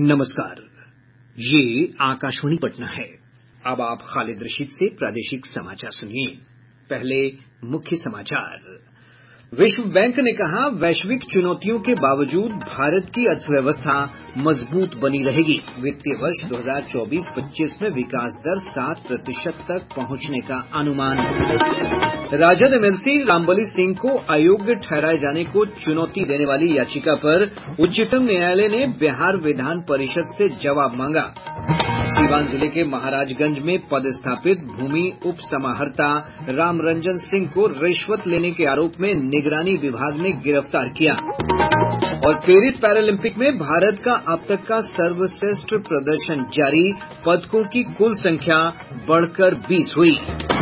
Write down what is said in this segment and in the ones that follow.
नमस्कार। ये आकाशवाणी पटना है। अब आप खालिद रशीद से प्रादेशिक समाचार सुनिए। पहले मुख्य समाचार। विश्व बैंक ने कहा, वैश्विक चुनौतियों के बावजूद भारत की अर्थव्यवस्था मजबूत बनी रहेगी। वित्तीय वर्ष 2024-25 में विकास दर 7% तक पहुंचने का अनुमान। राजद एमएलसी रामबली सिंह को अयोग्य ठहराए जाने को चुनौती देने वाली याचिका पर उच्चतम न्यायालय ने बिहार विधान परिषद से जवाब मांगा। सीवान जिले के महाराजगंज में पदस्थापित भूमि उप समाहर्ता रामरंजन सिंह को रिश्वत लेने के आरोप में निगरानी विभाग ने गिरफ्तार किया। और पेरिस पैरालंपिक में भारत का अब तक का सर्वश्रेष्ठ प्रदर्शन जारी, पदकों की कुल संख्या बढ़कर 20 हुई।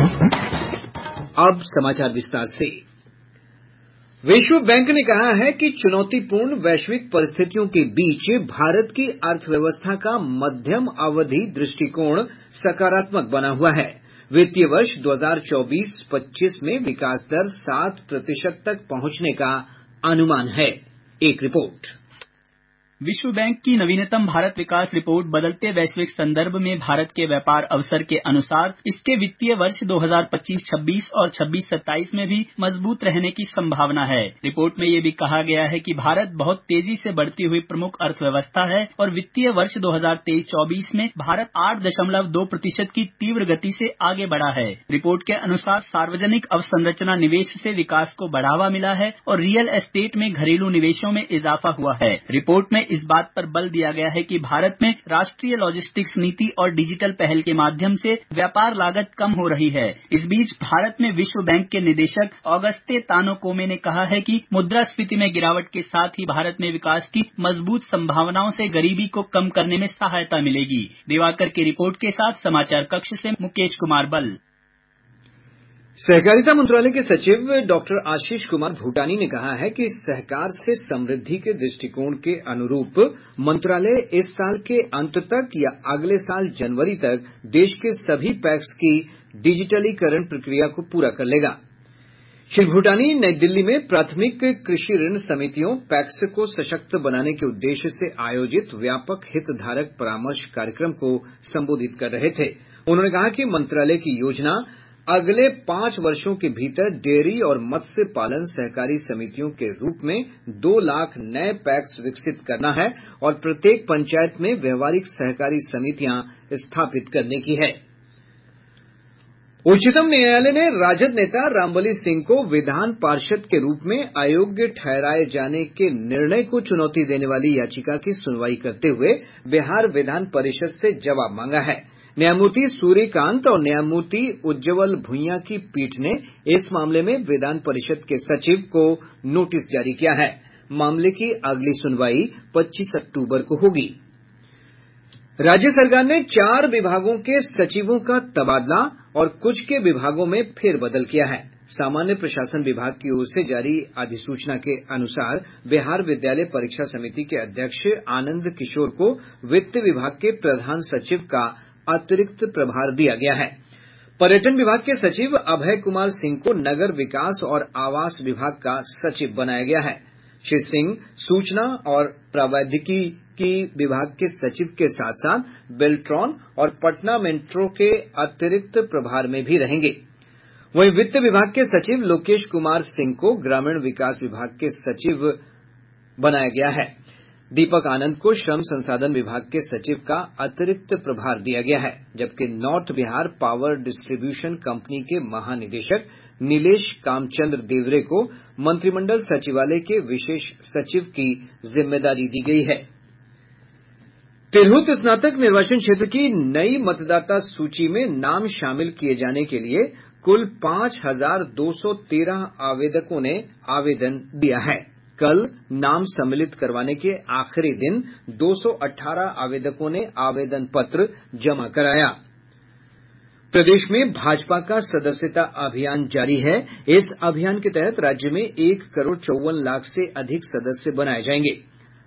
अब समाचार विस्तार से। विश्व बैंक ने कहा है कि चुनौतीपूर्ण वैश्विक परिस्थितियों के बीच भारत की अर्थव्यवस्था का मध्यम अवधि दृष्टिकोण सकारात्मक बना हुआ है। वित्तीय वर्ष 2024-25 में विकास दर 7% तक पहुंचने का अनुमान है। एक रिपोर्ट। विश्व बैंक की नवीनतम भारत विकास रिपोर्ट बदलते वैश्विक संदर्भ में भारत के व्यापार अवसर के अनुसार इसके वित्तीय वर्ष 2025-26 और 26-27 में भी मजबूत रहने की संभावना है। रिपोर्ट में ये भी कहा गया है कि भारत बहुत तेजी से बढ़ती हुई प्रमुख अर्थव्यवस्था है और वित्तीय वर्ष 2023-24 में भारत 8.2% की तीव्र गति से आगे बढ़ा है। रिपोर्ट के अनुसार सार्वजनिक अवसंरचना निवेश से विकास को बढ़ावा मिला है और रियल एस्टेट में घरेलू निवेशों में इजाफा हुआ है। रिपोर्ट में इस बात पर बल दिया गया है कि भारत में राष्ट्रीय लॉजिस्टिक्स नीति और डिजिटल पहल के माध्यम से व्यापार लागत कम हो रही है। इस बीच भारत में विश्व बैंक के निदेशक ऑगस्टे तानो कोमे ने कहा है कि मुद्रास्फीति में गिरावट के साथ ही भारत में विकास की मजबूत संभावनाओं से गरीबी को कम करने में सहायता मिलेगी। दिवाकर की रिपोर्ट के साथ समाचार कक्ष से मुकेश कुमार बल। सहकारिता मंत्रालय के सचिव डॉक्टर आशीष कुमार भूटानी ने कहा है कि सहकार से समृद्धि के दृष्टिकोण के अनुरूप मंत्रालय इस साल के अंत तक या अगले साल जनवरी तक देश के सभी पैक्स की डिजिटलीकरण प्रक्रिया को पूरा कर लेगा। श्री भूटानी नई दिल्ली में प्राथमिक कृषि ऋण समितियों पैक्स को सशक्त बनाने के उद्देश्य से आयोजित व्यापक हितधारक परामर्श कार्यक्रम को संबोधित कर रहे थे। उन्होंने कहा कि मंत्रालय की योजना अगले 5 वर्षों के भीतर डेयरी और मत्स्य पालन सहकारी समितियों के रूप में 2 लाख नए पैक्स विकसित करना है और प्रत्येक पंचायत में व्यवहारिक सहकारी समितियां स्थापित करने की है। उच्चतम न्यायालय ने राजद नेता रामबली सिंह को विधान पार्षद के रूप में अयोग्य ठहराए जाने के निर्णय को चुनौती देने वाली याचिका की सुनवाई करते हुए बिहार विधान परिषद से जवाब मांगा है। न्यायमूर्ति सूर्यकांत और न्यायमूर्ति उज्ज्वल भुइयां की पीठ ने इस मामले में विधान परिषद के सचिव को नोटिस जारी किया है। मामले की अगली सुनवाई 25 अक्टूबर को होगी। राज्य सरकार ने 4 विभागों के सचिवों का तबादला और कुछ के विभागों में फेरबदल किया है। सामान्य प्रशासन विभाग की ओर से जारी अधिसूचना के अनुसार बिहार विद्यालय परीक्षा समिति के अध्यक्ष आनंद किशोर को वित्त विभाग के प्रधान सचिव का अतिरिक्त प्रभार दिया गया है। पर्यटन विभाग के सचिव अभय कुमार सिंह को नगर विकास और आवास विभाग का सचिव बनाया गया है। श्री सिंह सूचना और प्रौद्योगिकी विभाग के सचिव के साथ साथ बेल्ट्रॉन और पटना मेट्रो के अतिरिक्त प्रभार में भी रहेंगे। वहीं वित्त विभाग के सचिव लोकेश कुमार सिंह को ग्रामीण विकास विभाग के सचिव बनाया गया है। दीपक आनंद को श्रम संसाधन विभाग के सचिव का अतिरिक्त प्रभार दिया गया है, जबकि north Bihar power distribution company के महानिदेशक नीलेश कामचंद्र देवरे को मंत्रिमंडल सचिवालय के विशेष सचिव की जिम्मेदारी दी गई है। तिरहुत स्नातक निर्वाचन क्षेत्र की नई मतदाता सूची में नाम शामिल किए जाने के लिए कुल 5,213 आवेदकों ने आवेदन दिया है। कल नाम सम्मिलित करवाने के आखिरी दिन 218 आवेदकों ने आवेदन पत्र जमा कराया। प्रदेश में भाजपा का सदस्यता अभियान जारी है। इस अभियान के तहत राज्य में 1 करोड़ 54 लाख से अधिक सदस्य बनाए जाएंगे।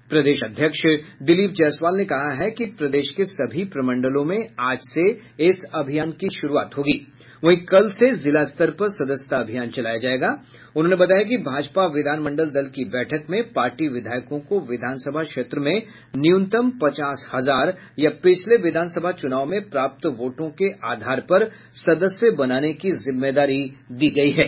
प्रदेश अध्यक्ष दिलीप जायसवाल ने कहा है कि प्रदेश के सभी प्रमंडलों में आज से इस अभियान की शुरूआत होगी। वहीं कल से जिला स्तर पर सदस्यता अभियान चलाया जाएगा। उन्होंने बताया कि भाजपा विधानमंडल दल की बैठक में पार्टी विधायकों को विधानसभा क्षेत्र में न्यूनतम 50,000 या पिछले विधानसभा चुनाव में प्राप्त वोटों के आधार पर सदस्य बनाने की जिम्मेदारी दी गई है।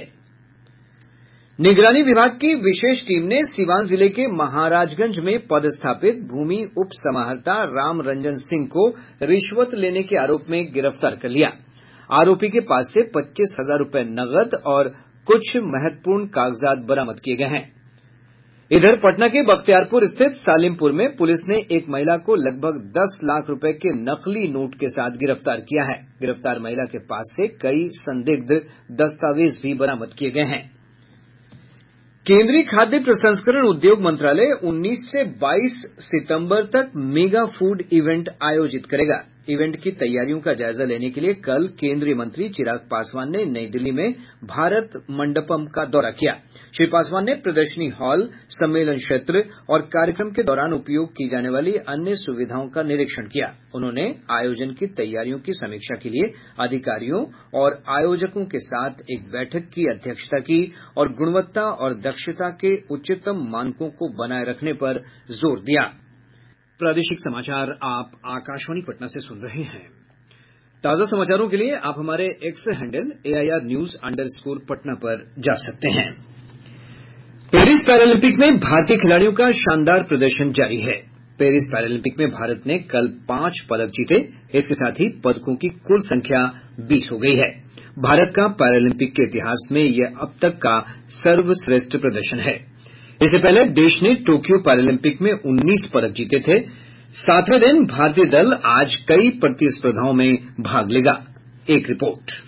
निगरानी विभाग की विशेष टीम ने सीवान जिले के महाराजगंज में पदस्थापित भूमि उप समाहर्ता राम रंजन सिंह को रिश्वत लेने के आरोप में गिरफ्तार कर लिया। आरोपी के पास से 25,000 रुपये नकद और कुछ महत्वपूर्ण कागजात बरामद किए गए हैं। इधर पटना के बख्तियारपुर स्थित सालिमपुर में पुलिस ने एक महिला को लगभग 10 लाख रुपए के नकली नोट के साथ गिरफ्तार किया है। गिरफ्तार महिला के पास से कई संदिग्ध दस्तावेज भी बरामद किए गए हैं। केंद्रीय खाद्य प्रसंस्करण उद्योग मंत्रालय 19 से 22 सितंबर तक मेगा फूड इवेंट आयोजित करेगा। इवेंट की तैयारियों का जायजा लेने के लिए कल केंद्रीय मंत्री चिराग पासवान ने नई दिल्ली में भारत मंडपम का दौरा किया। श्री पासवान ने प्रदर्शनी हॉल, सम्मेलन क्षेत्र और कार्यक्रम के दौरान उपयोग की जाने वाली अन्य सुविधाओं का निरीक्षण किया। उन्होंने आयोजन की तैयारियों की समीक्षा के लिए अधिकारियों और आयोजकों के साथ एक बैठक की अध्यक्षता की और गुणवत्ता और दक्षता के उच्चतम मानकों को बनाए रखने पर जोर दिया। प्रादेशिक समाचार आप आकाशवाणी पटना से सुन रहे हैं। ताजा समाचारों के लिए आप हमारे एक्स हैंडल AIR News _ पर जा सकते हैं। पेरिस पैरालंपिक में भारतीय खिलाड़ियों का शानदार प्रदर्शन जारी है। पेरिस पैरालंपिक में भारत ने कल 5 पदक जीते। इसके साथ ही पदकों की कुल संख्या 20 हो गई है। भारत का पैरालंपिक के इतिहास में यह अब तक का सर्वश्रेष्ठ प्रदर्शन है। इससे पहले देश ने टोक्यो पैरालंपिक में 19 पदक जीते थे। 7वें दिन भारतीय दल आज कई प्रतिस्पर्धाओं में भाग लेगा। एक रिपोर्ट।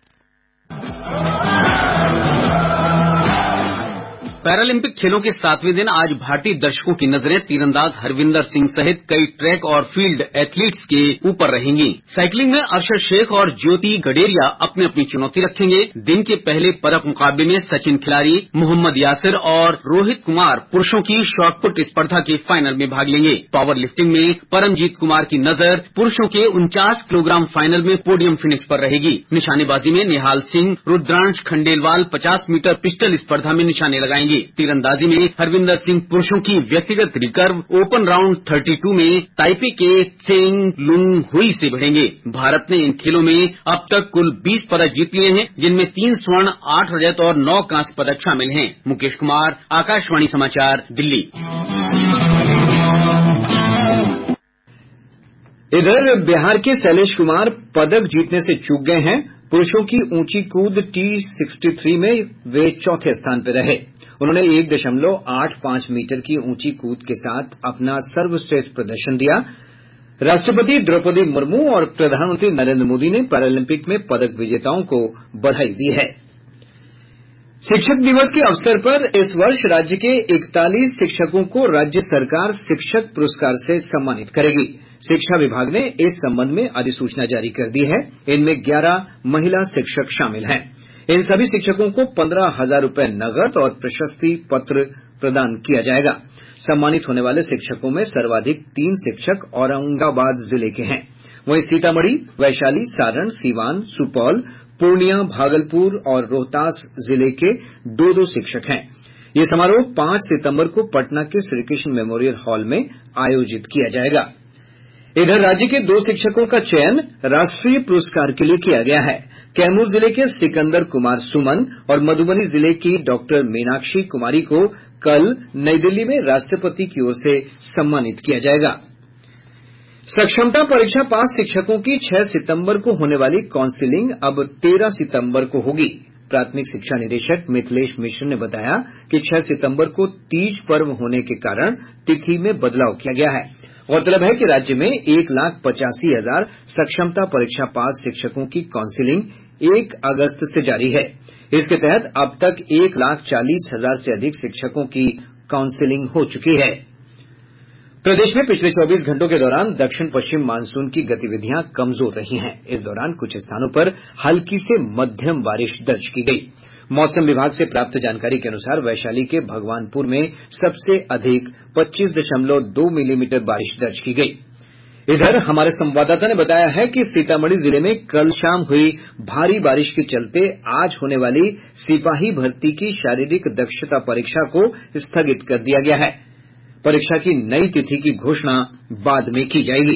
पैरालंपिक खेलों के 7वें दिन आज भारतीय दर्शकों की नजरें तीरंदाज हरविंदर सिंह सहित कई ट्रैक और फील्ड एथलीट्स के ऊपर रहेंगी। साइकिलिंग में अरशद शेख और ज्योति गडेरिया अपनी अपनी चुनौती रखेंगे। दिन के पहले पदक मुकाबले में सचिन खिलाड़ी, मोहम्मद यासिर और रोहित कुमार पुरुषों की शॉटपुट स्पर्धा के फाइनल में भाग लेंगे। पावर लिफ्टिंग में परमजीत कुमार की नजर पुरुषों के 49 किलोग्राम फाइनल में पोडियम फिनिश पर रहेगी। निशानेबाजी में निहाल सिंह, रुद्रांश खंडेलवाल 50 मीटर पिस्टल स्पर्धा में निशाने लगाएंगे। तीरंदाजी में हरविंदर सिंह पुरुषों की व्यक्तिगत रिकर्व ओपन राउंड 32 में ताइपे के थेंग लुंग हुई से भिड़ेंगे। भारत ने इन खेलों में अब तक कुल 20 पदक जीत लिए हैं, जिनमें 3 स्वर्ण, 8 रजत और 9 कांस्य पदक शामिल हैं। मुकेश कुमार, आकाशवाणी समाचार, दिल्ली। इधर बिहार के शैलेश कुमार पदक जीतने से चूक गए हैं। पुरुषों की ऊंची कूद T63 में वे चौथे स्थान पर रहे। उन्होंने 1.85 मीटर की ऊंची कूद के साथ अपना सर्वश्रेष्ठ प्रदर्शन दिया। राष्ट्रपति द्रौपदी मुर्मू और प्रधानमंत्री नरेंद्र मोदी ने पैरालंपिक में पदक विजेताओं को बधाई दी है। शिक्षक दिवस के अवसर पर इस वर्ष राज्य के 41 शिक्षकों को राज्य सरकार शिक्षक पुरस्कार से सम्मानित करेगी। शिक्षा विभाग ने इस संबंध में अधिसूचना जारी कर दी है। इनमें 11 महिला शिक्षक शामिल हैं। इन सभी शिक्षकों को 15,000 रुपये नकद और प्रशस्ति पत्र प्रदान किया जाएगा। सम्मानित होने वाले शिक्षकों में सर्वाधिक 3 शिक्षक औरंगाबाद जिले के हैं। वहीं सीतामढ़ी, वैशाली, सारण, सीवान, सुपौल, पूर्णिया, भागलपुर और रोहतास जिले के 2-2 शिक्षक हैं। ये समारोह 5 सितंबर को पटना के श्रीकृष्ण मेमोरियल हॉल में आयोजित किया जाएगा। इधर राज्य के 2 शिक्षकों का चयन राष्ट्रीय पुरस्कार के लिए किया गया है। कैमूर जिले के सिकंदर कुमार सुमन और मधुबनी जिले की डॉक्टर मीनाक्षी कुमारी को कल नई दिल्ली में राष्ट्रपति की ओर से सम्मानित किया जाएगा। सक्षमता परीक्षा पास शिक्षकों की 6 सितंबर को होने वाली काउंसिलिंग अब 13 सितंबर को होगी। प्राथमिक शिक्षा निदेशक मिथिलेश मिश्र ने बताया कि 6 सितंबर को तीज पर्व होने के कारण तिथि में बदलाव किया गया है। गौरतलब है कि राज्य में 1,85,000 सक्षमता परीक्षा पास शिक्षकों की काउंसिलिंग 1 अगस्त से जारी है। इसके तहत अब तक 1,40,000 से अधिक शिक्षकों की काउंसिलिंग हो चुकी है। प्रदेश में पिछले 24 घंटों के दौरान दक्षिण पश्चिम मानसून की गतिविधियां कमजोर रही हैं। इस दौरान कुछ स्थानों पर हल्की से मध्यम बारिश दर्ज की गई। मौसम विभाग से प्राप्त जानकारी के अनुसार वैशाली के भगवानपुर में सबसे अधिक 25.2 मिलीमीटर बारिश दर्ज की गयी। इधर हमारे संवाददाता ने बताया है कि सीतामढ़ी जिले में कल शाम हुई भारी बारिश के चलते आज होने वाली सिपाही भर्ती की शारीरिक दक्षता परीक्षा को स्थगित कर दिया गया है। परीक्षा की नई तिथि की घोषणा बाद में की जाएगी।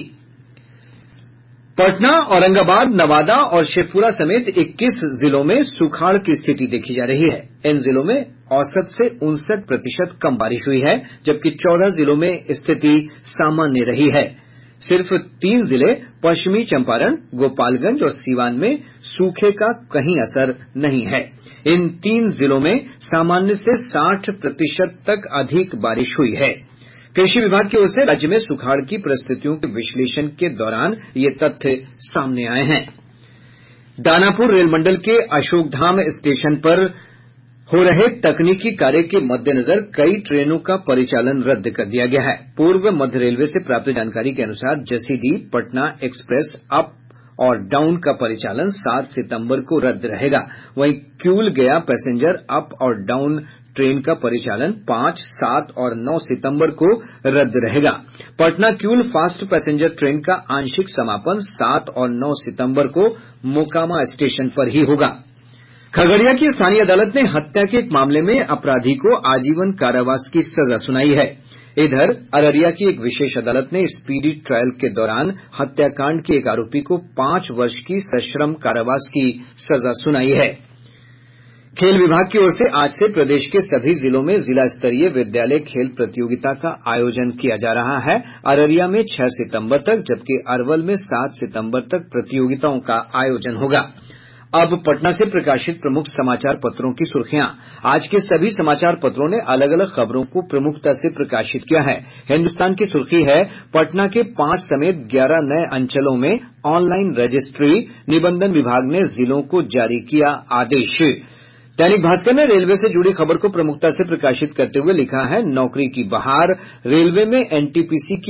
पटना, औरंगाबाद, नवादा और शेखपुरा समेत 21 जिलों में सुखाड़ की स्थिति देखी जा रही है। इन जिलों में औसत से 59% कम बारिश हुई है, जबकि 14 जिलों में स्थिति सामान्य रही है। सिर्फ 3 जिले पश्चिमी चंपारण, गोपालगंज और सीवान में सूखे का कहीं असर नहीं है। इन 3 जिलों में सामान्य से 60% तक अधिक बारिश हुई है। कृषि विभाग की ओर से राज्य में सुखाड़ की परिस्थितियों के विश्लेषण के दौरान ये तथ्य सामने आए हैं। दानापुर रेल मंडल के अशोकधाम स्टेशन पर हो रहे तकनीकी कार्य के मद्देनजर कई ट्रेनों का परिचालन रद्द कर दिया गया है। पूर्व मध्य रेलवे से प्राप्त जानकारी के अनुसार जसीडीह पटना एक्सप्रेस अप और डाउन का परिचालन 7 सितंबर को रद्द रहेगा। वहीं किऊल गया पैसेंजर अप और डाउन ट्रेन का परिचालन 5, 7 और 9 सितंबर को रद्द रहेगा। Patna Kiul fast passenger train का आंशिक समापन 7 और 9 सितंबर को मोकामा स्टेशन पर ही होगा। खगड़िया की स्थानीय अदालत ने हत्या के एक मामले में अपराधी को आजीवन कारावास की सजा सुनाई है। इधर अररिया की एक विशेष अदालत ने स्पीडी ट्रायल के दौरान हत्याकांड के एक आरोपी को 5 वर्ष की सश्रम कारावास की सजा सुनाई है। खेल विभाग की ओर से आज से प्रदेश के सभी जिलों में जिला स्तरीय विद्यालय खेल प्रतियोगिता का आयोजन किया जा रहा है। अररिया में 6 सितंबर तक जबकि अरवल में 7 सितंबर तक प्रतियोगिताओं का आयोजन होगा। अब पटना से प्रकाशित प्रमुख समाचार पत्रों की सुर्खियां। आज के सभी समाचार पत्रों ने अलग अलग खबरों को प्रमुखता से प्रकाशित किया है। हिन्दुस्तान की सुर्खी है पटना के 5 समेत 11 नए अंचलों में ऑनलाइन रजिस्ट्री, निबंधन विभाग ने जिलों को जारी किया आदेश। दैनिक भास्कर ने रेलवे से जुड़ी खबर को प्रमुखता से प्रकाशित करते हुए लिखा है नौकरी की बहार, रेलवे में एनटीपीसी की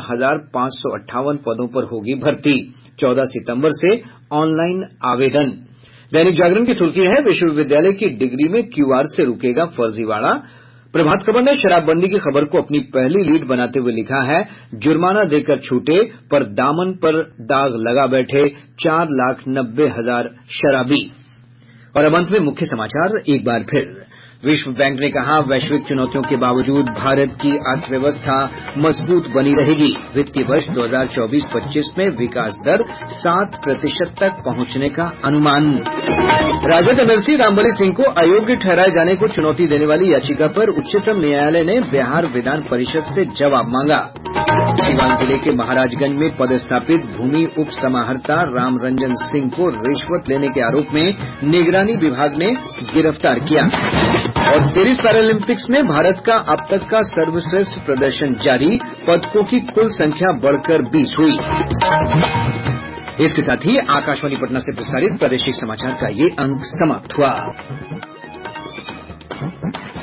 11,558 पदों पर होगी भर्ती, 14 सितंबर से ऑनलाइन आवेदन। दैनिक जागरण की सुर्खी है विश्वविद्यालय की डिग्री में क्यूआर से रुकेगा फर्जीवाड़ा। प्रभात खबर ने शराबबंदी की खबर को अपनी पहली लीड बनाते हुए लिखा है जुर्माना देकर छूटे पर दामन पर दाग लगा बैठे 4,90,000 शराबी। और अब अंत में मुख्य समाचार एक बार फिर। विश्व बैंक ने कहा वैश्विक चुनौतियों के बावजूद भारत की अर्थव्यवस्था मजबूत बनी रहेगी। वित्तीय वर्ष 2024-25 में विकास दर 7% तक पहुंचने का अनुमान। राजद एमएलसी रामबली सिंह को अयोग्य ठहराए जाने को चुनौती देने वाली याचिका पर उच्चतम न्यायालय ने बिहार विधान परिषद से जवाब मांगा। सीवान जिले के महाराजगंज में पदस्थापित भूमि उप समाहर्ता रामरंजन सिंह को रिश्वत लेने के आरोप में निगरानी विभाग ने गिरफ्तार किया। और पेरिस पैरालंपिक्स में भारत का अब तक का सर्वश्रेष्ठ प्रदर्शन जारी, पदकों की कुल संख्या बढ़कर 20 हुई। इसके साथ ही आकाशवाणी पटना से प्रसारित प्रादेशिक समाचार का ये अंक समाप्त हुआ।